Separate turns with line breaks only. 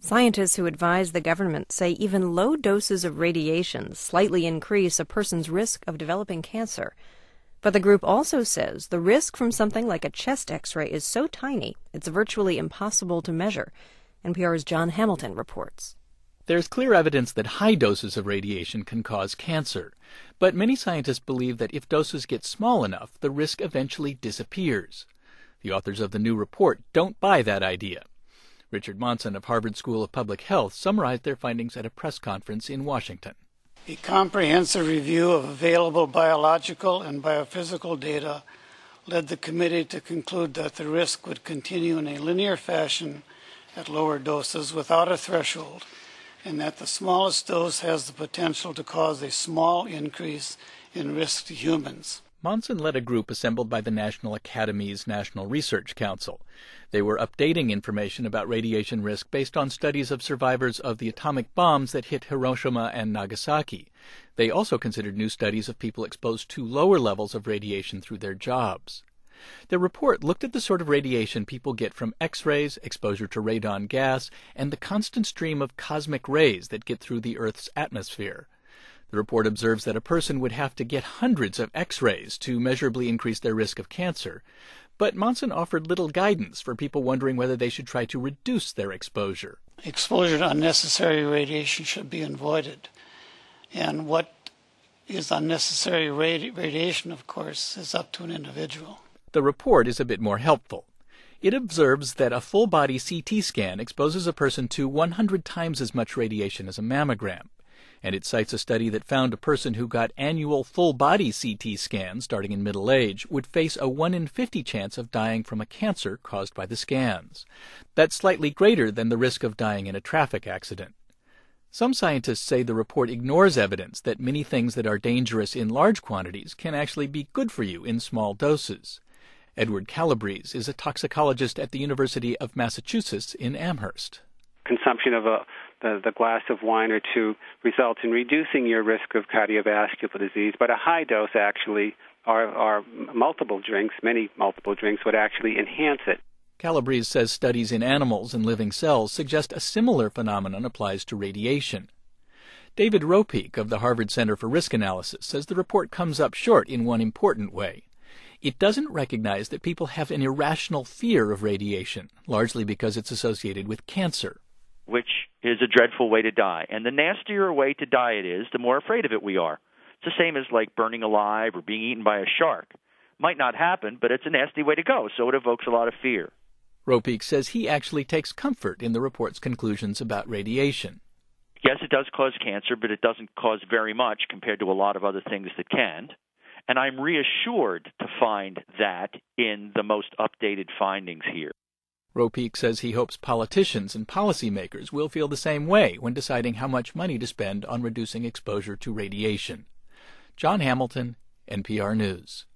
Scientists who advise the government say even low doses of radiation slightly increase a person's risk of developing cancer. But the group also says the risk from something like a chest X-ray is so tiny it's virtually impossible to measure. NPR's John Hamilton reports.
There's clear evidence that high doses of radiation can cause cancer. But many scientists believe that if doses get small enough, the risk eventually disappears. The authors of the new report don't buy that idea. Richard Monson of Harvard School of Public Health summarized their findings at a press conference in Washington.
A comprehensive review of available biological and biophysical data led the committee to conclude that the risk would continue in a linear fashion at lower doses without a threshold, and that the smallest dose has the potential to cause a small increase in risk to humans.
Monson led a group assembled by the National Academy's National Research Council. They were updating information about radiation risk based on studies of survivors of the atomic bombs that hit Hiroshima and Nagasaki. They also considered new studies of people exposed to lower levels of radiation through their jobs. Their report looked at the sort of radiation people get from X-rays, exposure to radon gas, and the constant stream of cosmic rays that get through the Earth's atmosphere. The report observes that a person would have to get hundreds of X-rays to measurably increase their risk of cancer. But Monson offered little guidance for people wondering whether they should try to reduce their exposure.
Exposure to unnecessary radiation should be avoided. And what is unnecessary radiation, of course, is up to an individual.
The report is a bit more helpful. It observes that a full-body CT scan exposes a person to 100 times as much radiation as a mammogram. And it cites a study that found a person who got annual full-body CT scans starting in middle age would face a 1 in 50 chance of dying from a cancer caused by the scans. That's slightly greater than the risk of dying in a traffic accident. Some scientists say the report ignores evidence that many things that are dangerous in large quantities can actually be good for you in small doses. Edward Calabrese is a toxicologist at the University of Massachusetts in Amherst.
Consumption of the glass of wine or two results in reducing your risk of cardiovascular disease, but a high dose actually, or multiple drinks, many multiple drinks, would actually enhance it.
Calabrese says studies in animals and living cells suggest a similar phenomenon applies to radiation. David Ropeek of the Harvard Center for Risk Analysis says the report comes up short in one important way. It doesn't recognize that people have an irrational fear of radiation, largely because it's associated with cancer.
Which is a dreadful way to die. And the nastier a way to die it is, the more afraid of it we are. It's the same as like burning alive or being eaten by a shark. Might not happen, but it's a nasty way to go, so it evokes a lot of fear.
Ropeek says he actually takes comfort in the report's conclusions about radiation.
Yes, it does cause cancer, but it doesn't cause very much compared to a lot of other things that can. And I'm reassured to find that in the most updated findings here.
Ropeek says he hopes politicians and policymakers will feel the same way when deciding how much money to spend on reducing exposure to radiation. John Hamilton, NPR News.